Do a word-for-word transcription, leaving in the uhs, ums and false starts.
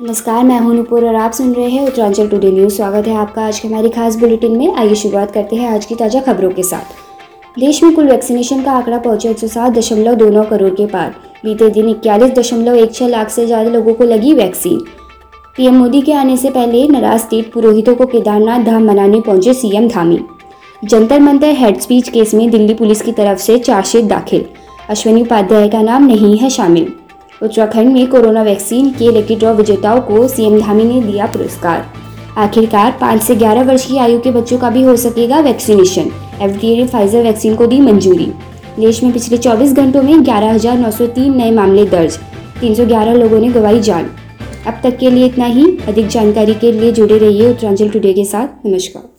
नमस्कार, मैं हूं नूपुर और आप सुन रहे हैं उत्तरांचल टुडे न्यूज़। स्वागत है आपका आज के हमारी खास बुलेटिन में। आइए शुरुआत करते हैं आज की ताज़ा खबरों के साथ। देश में कुल वैक्सीनेशन का आंकड़ा पहुंचा एक सौ सात दशमलव दो नौ करोड़ के पार। बीते दिन इक्यालीस दशमलव एक छह लाख से ज़्यादा लोगों को लगी वैक्सीन। पीएम मोदी के आने से पहले नाराज तीर्थ पुरोहितों को केदारनाथ धाम मनाने पहुंचे CM Dhami. Jantar Mantar hate speech case में दिल्ली पुलिस की तरफ से चार्जशीट दाखिल। अश्विनी उपाध्याय का नाम नहीं है शामिल। उत्तराखंड में कोरोना वैक्सीन के लकी ड्रॉ विजेताओं को सीएम धामी ने दिया पुरस्कार। आखिरकार पाँच से ग्यारह वर्ष की आयु के बच्चों का भी हो सकेगा वैक्सीनेशन। एफडीए ने फाइजर वैक्सीन को दी मंजूरी। देश में पिछले चौबीस घंटों में ग्यारह हजार नौ सौ तीन नए मामले दर्ज। तीन सौ ग्यारह लोगों ने गंवाई जान। अब तक के लिए इतना ही। अधिक जानकारी के लिए जुड़े रहिए उत्तरांचल टुडे के साथ। नमस्कार।